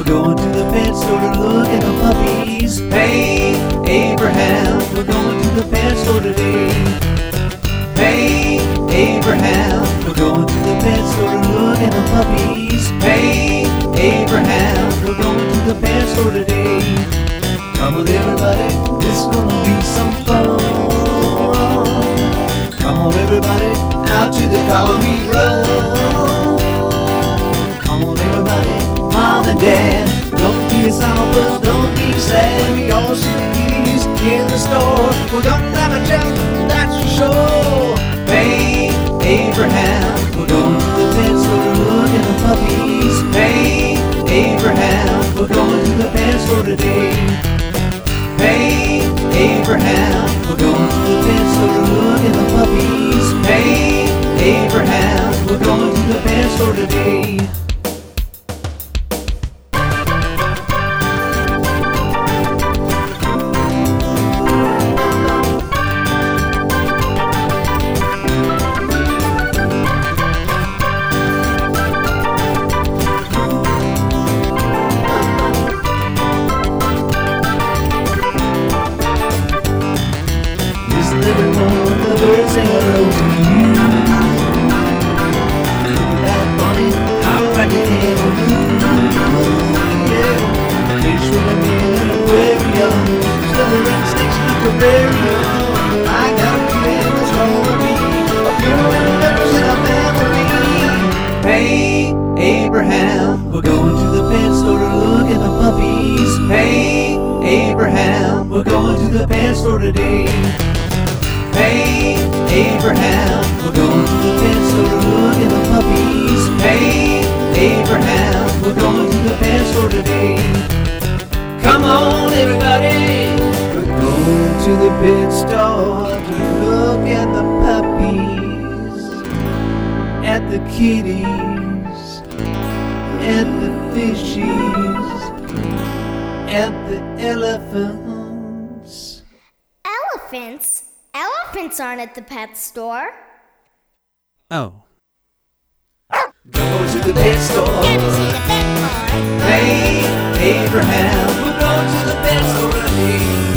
we're going to the pet store to look at the puppies. Hey, Abraham, we're going to the pet store today. Hey, Abraham, we're going to the pet store to look at the puppies. Hey, Abraham, we're going to the pet store today. Come on everybody, this is gonna be some fun. Come on everybody, out to the car we run. Come on everybody, Mom and Dad, don't be sour, don't be sad. We all see the kitties in the store. We're gonna have a chat, that's for sure. Hey, Abraham, we're going to the pet store to look at the puppies. Hey, Abraham, we're going to the pet store today. Hey, Abraham, we're going to the pet store to look at the puppies. Hey, Abraham, we're going to the pet store today. The birds say hello to you. That bunny, I'm cracking head on you. Yeah, fish swimming in an aquarium, slithering snakes in a terrarium. I got a feeling it's gonna be a few members in a family. Hey, Abraham, we're going to the pet store to look at the puppies. Hey, Abraham, we're going to the pet store today. Hey, Abraham, we're going to the pet store to look at the puppies. Hey, Abraham, we're going to the pet store today. Come on, everybody, we're going to the pet store to look at the puppies, at the kitties, at the fishies, at the elephants. Elephants? Elephants aren't at the pet store. Oh. Go to the pet store. Get to the pet store. Hey, Abraham, we're going to the pet store today.